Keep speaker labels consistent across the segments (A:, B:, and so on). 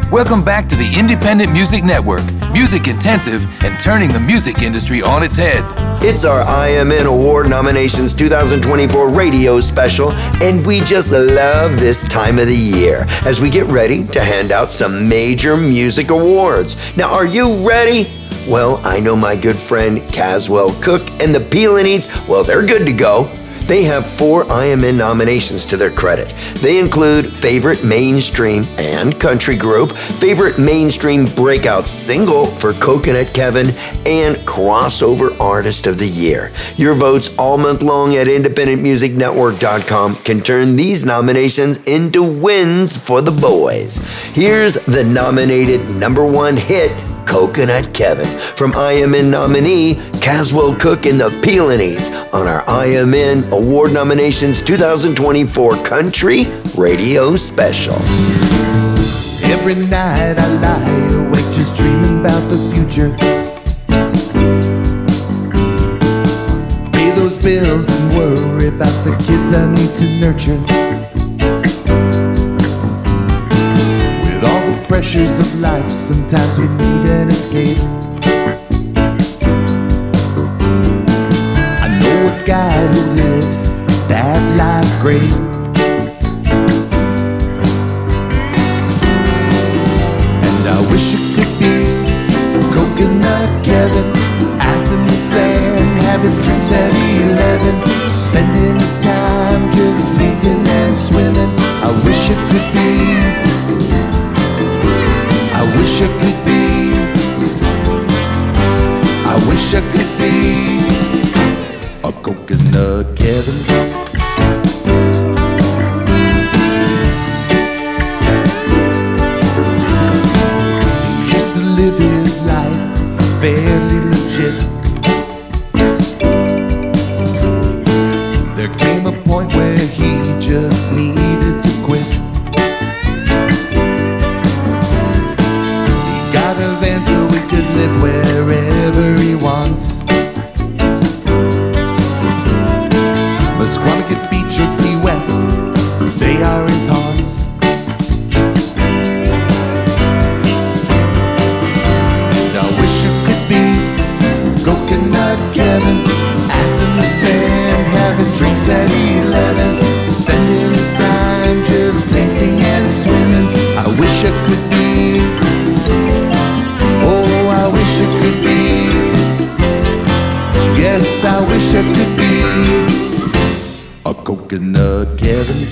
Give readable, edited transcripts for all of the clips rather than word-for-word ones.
A: Welcome back to the Independent Music Network, music intensive and turning the music industry on its head.
B: It's our IMN Award Nominations 2024 radio special, and we just love this time of the year as we get ready to hand out some major music awards. Now, are you ready? Well, I know my good friend Caswell Cook and the Peel and Eats, well, they're good to go. They have 4 IMN nominations to their credit. They include Favorite Mainstream and Country Group, Favorite Mainstream Breakout Single for Coconut Kevin, and Crossover Artist of the Year. Your votes all month long at independentmusicnetwork.com can turn these nominations into wins for the boys. Here's the nominated #1 hit, Coconut Kevin, from IMN nominee Caswell Cook and the Peel and Eats on our IMN Award Nominations 2024 Country Radio Special.
C: Every night I lie awake just dreaming about the future. Pay those bills and worry about the kids I need to nurture. Pressures of life, sometimes we need an escape. I know a guy who lives that life great. And I wish it could be Coconut Kevin, ice in the sand, having drinks at 11, spending his time just painting and swimming. I wish it could be, I wish I could be, I wish I could be a Coconut Kevin. He used to live his life fairly legit. There came a point where he just needed to quit. Live wherever he wants. Musqueam Beach or Key West, they are his haunts. And I wish it could be Coconut Kevin, ass in the sand, having drinks at 11, spending his time just painting and swimming. I wish I could be, I wish it could be, yes, I wish I could be a Coconut Kevin.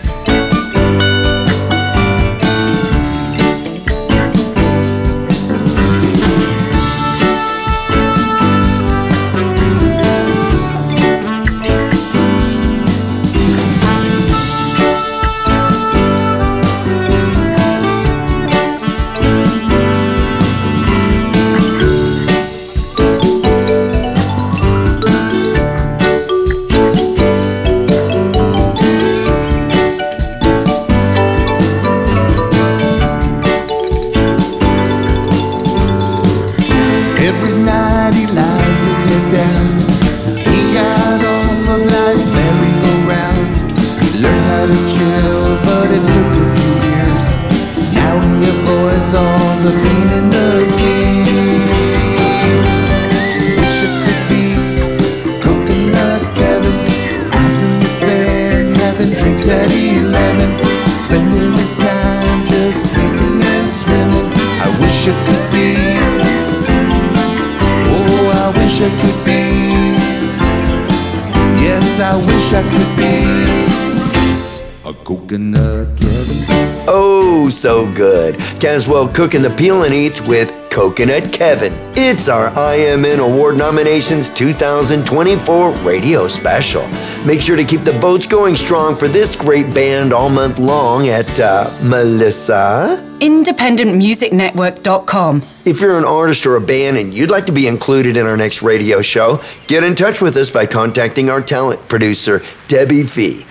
B: So good. Caswell Cook and the Peel and Eats with Coconut Kevin. It's our IMN Award Nominations 2024 radio special. Make sure to keep the votes going strong for this great band all month long at Melissa?
D: independentmusicnetwork.com.
B: If you're an artist or a band and you'd like to be included in our next radio show, get in touch with us by contacting our talent producer, Debbie Fee,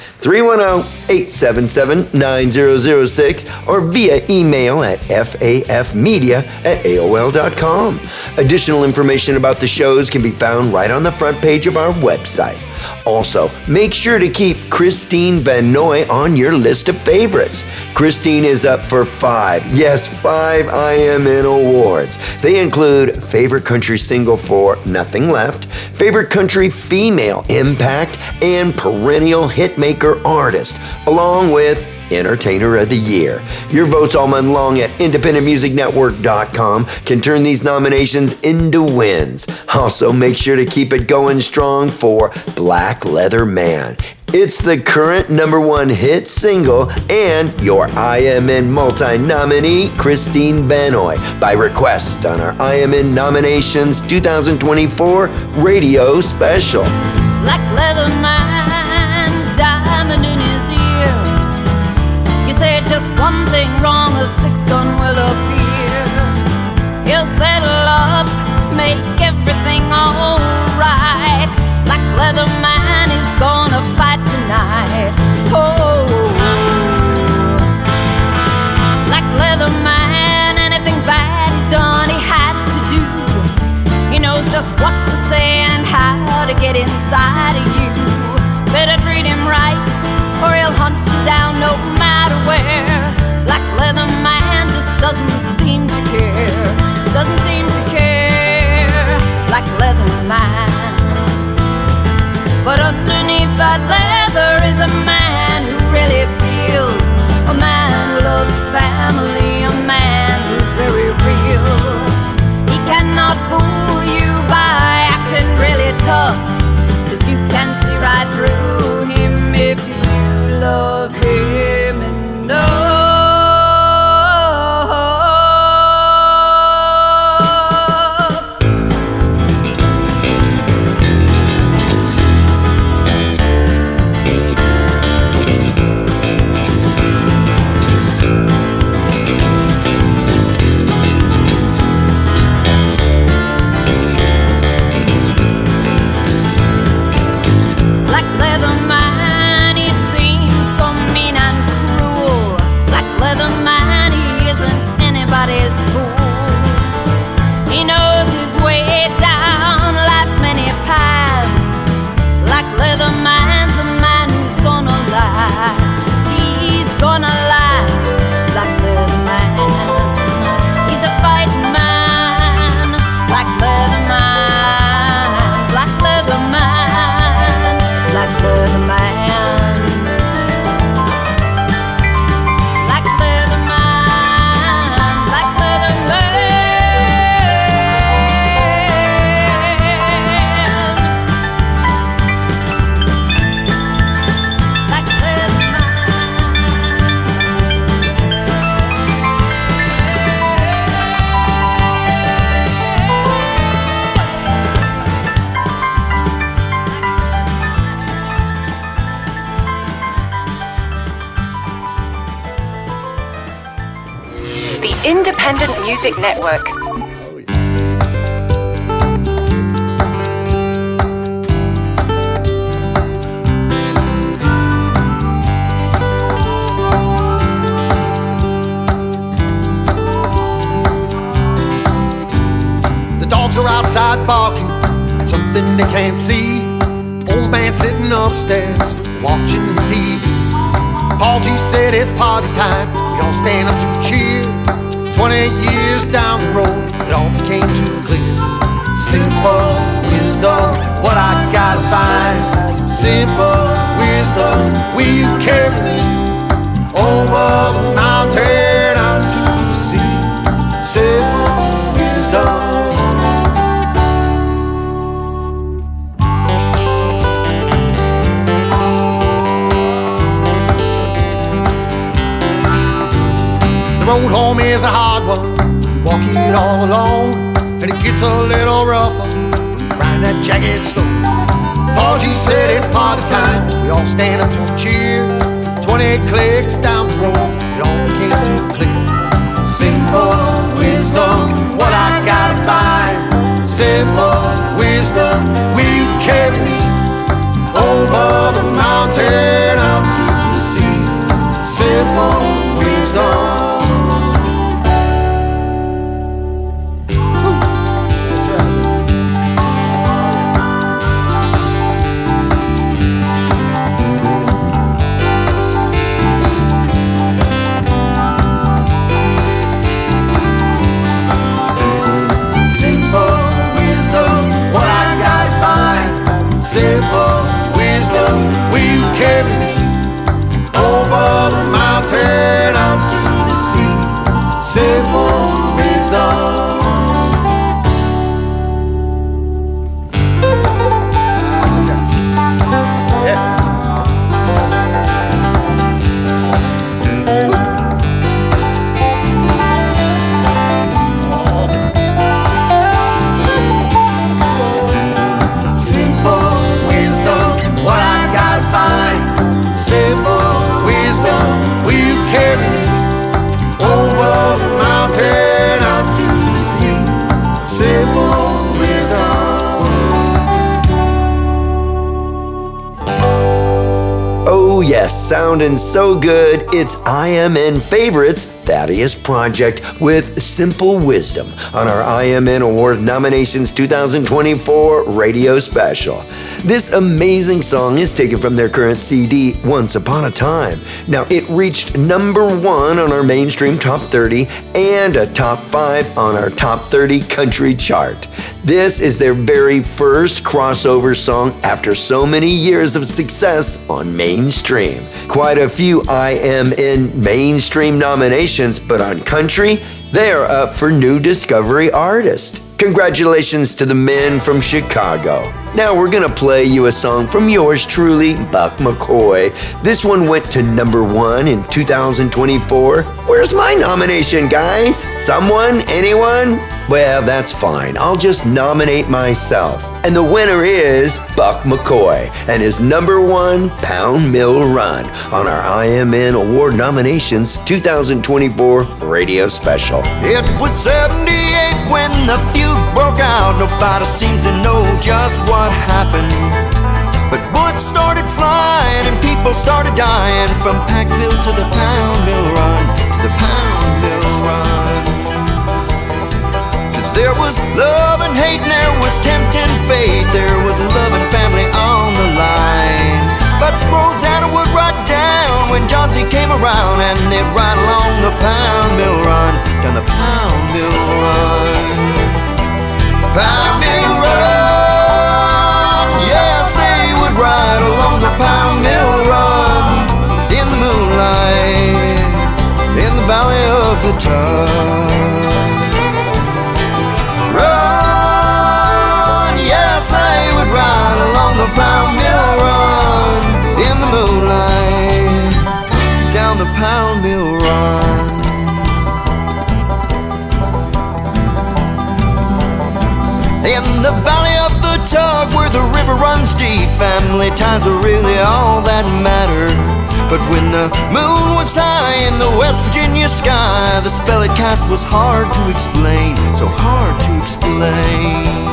B: 310-877-9006, or via email at fafmedia@aol.com. Additional information about the shows can be found right on the front page of our website. Also, make sure to keep Christine Van Noy on your list of favorites. Christine is up for 5 IMN awards. They include Favorite Country Single for Nothing Left, Favorite Country Female Impact, and Perennial Hitmaker Artist, along with Entertainer of the Year. Your votes all month long at independentmusicnetwork.com can turn these nominations into wins. Also, make sure to keep it going strong for Black Leather Man. It's the current #1 hit single and your IMN multi-nominee, Christine Van Noy, by request on our IMN Nominations 2024 radio special.
D: Black Leather Man, diamond in his ear. You say just one thing wrong, a 6-gun will appear. He'll settle up, make everything alright. Black Leather Man is gonna fight tonight. Oh, Black Leather Man, anything bad he's done, he had to do. He knows just what to say and how to get inside of you. Better treat him right, or he'll hunt you down no matter where. Black Leather Man just doesn't seem to care. Doesn't seem to care. Black Leather Man. But underneath that leather is a man who really feels. A man who loves his family. A man who's very real. He cannot fool you by acting really tough, 'cause you can see right through him if you love him enough. Black Leather Man, he seems so mean and cruel. Black Leather Man, he isn't anybody's fool. He knows his way down life's many paths. Black Leather Man's the man who's gonna last. He's gonna last. Black Leather Man, he's a fighting man. Black Leather Man, Black Leather Man, Black Leather Man. Black Leather Man, Black Leather Man. Black Leather
E: The Independent Music Network.
C: The dogs are outside barking at something they can't see. Old man sitting upstairs watching his TV. Paul G said it's party time. We all stand up to cheer. 20 years down the road, it all became too clear. Simple wisdom, what I gotta find. Simple wisdom, will you carry me over the mountain out to the sea? Simple wisdom. The road home is a hard one. You walk it all alone, and it gets a little rougher. Grind that jagged stone. Paul G said it's party time. We all stand up to cheer. 20 clicks down the road, it all became too clear. Simple wisdom, what I gotta find. Simple wisdom, will you carry me over the mountain out to the sea? Simple wisdom.
B: Oh yes, sounding so good. It's IMN Favorites Thaddeus Project with Simple Wisdom on our IMN Award Nominations 2024 radio special. This amazing song is taken from their current CD, Once Upon a Time. Now, it reached number 1 on our mainstream top 30 and a top 5 on our top 30 country chart. This is their very first crossover song after so many years of success on mainstream. Quite a few IMN mainstream nominations, but on country, they are up for New Discovery Artist. Congratulations to the men from Chicago. Now we're gonna play you a song from yours truly, Buck McCoy. This one went to number 1 in 2024. Where's my nomination, guys? Someone? Anyone? Well, that's fine. I'll just nominate myself. And the winner is Buck McCoy and his number 1 Pound Mill Run on our IMN Award Nominations 2024 radio special.
C: It was 78 when the feud broke out. Nobody seems to know just what happened. But bullets started flying and people started dying from Packville to the Pound Mill Run, to the Pound Mill Run. There was love and hate and there was tempting fate. There was love and family on the line. But Rosanna would ride down when John Z came around, and they'd ride along the Pound Mill Run, down the Pound Mill Run. Pound Mill Run, yes, they would ride along the Pound Mill Run, in the moonlight, in the valley of the Tug. Run, yes, they would ride along the Pound Mill Run, in the moonlight, down the Pound Mill Run. In the valley of the Tug, where the river runs deep, family ties are really all that mattered. But when the moon was high in the West Virginia sky, the spell it cast was hard to explain, so hard to explain.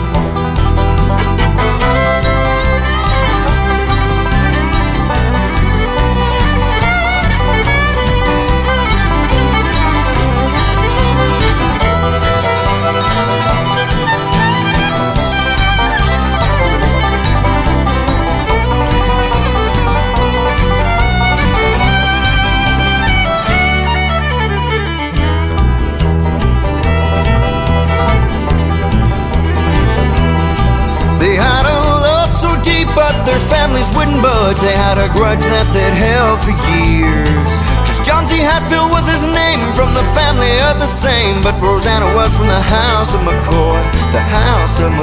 C: But their families wouldn't budge. They had a grudge that they'd held for years. Cause John Z. Hatfield was his name, from the family of the same. But Rosanna was from the house of McCoy, the house of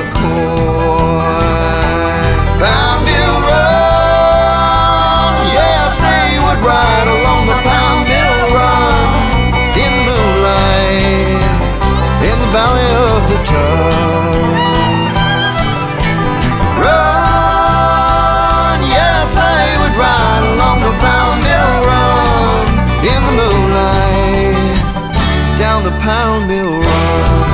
C: McCoy. Pound Mill Run, yes, they would ride along the Pound Mill Run, in the moonlight, in the valley of the Tug. Ride along the Pound Mill Run, in the moonlight, down the Pound Mill Run.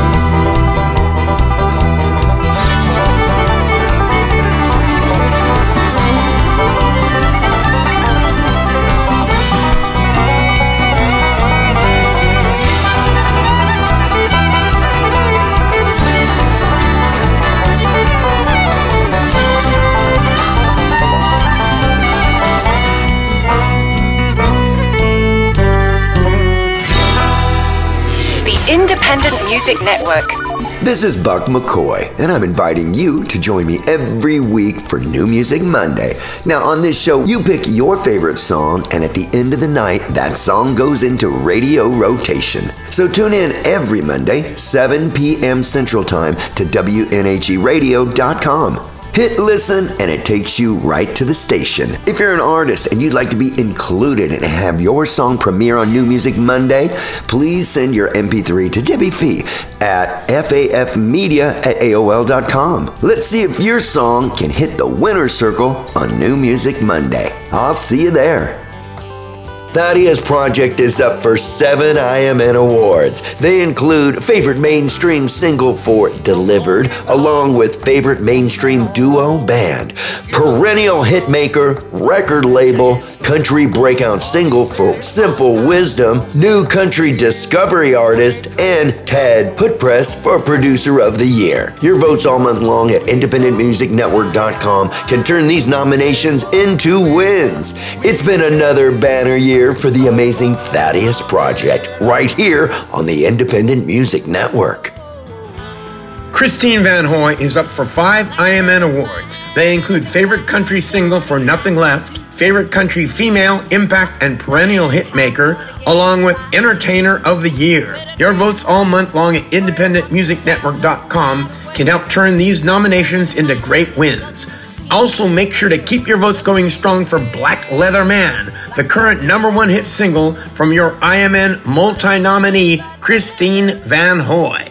E: Independent Music Network.
B: This is Buck McCoy, and I'm inviting you to join me every week for New Music Monday. Now, on this show, you pick your favorite song, and at the end of the night, that song goes into radio rotation. So tune in every Monday, 7 p.m. Central Time, to WNHEradio.com. Hit listen and it takes you right to the station. If you're an artist and you'd like to be included and have your song premiere on New Music Monday, please send your MP3 to Debbie Fee at fafmedia@aol.com. Let's see if your song can hit the winner's circle on New Music Monday. I'll see you there. Thaddeus Project is up for 7 IMN awards. They include Favorite Mainstream Single for Delivered, along with Favorite Mainstream Duo Band, Perennial Hitmaker, Record Label, Country Breakout Single for Simple Wisdom, New Country Discovery Artist, and Ted Putpress for Producer of the Year. Your votes all month long at independentmusicnetwork.com can turn these nominations into wins. It's been another banner year for the amazing Thaddeus Project, right here on the Independent Music Network.
F: Christine Van Hoy is up for 5 IMN awards. They include Favorite Country Single for Nothing Left, Favorite Country Female, Impact, and Perennial Hitmaker, along with Entertainer of the Year. Your votes all month long at independentmusicnetwork.com can help turn these nominations into great wins. Also, make sure to keep your votes going strong for Black Leather Man, the current #1 hit single from your IMN multi-nominee, Christine Van Hoy.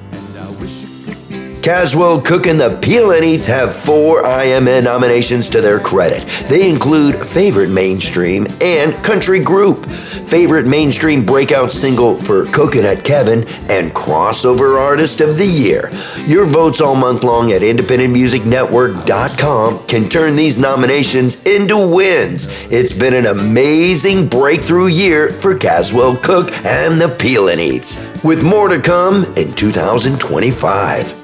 B: Caswell Cook and the Peel and Eats have 4 IMN nominations to their credit. They include Favorite Mainstream and Country Group, Favorite Mainstream Breakout Single for Coconut Kevin, and Crossover Artist of the Year. Your votes all month long at independentmusicnetwork.com can turn these nominations into wins. It's been an amazing breakthrough year for Caswell Cook and the Peel and Eats, with more to come in 2025.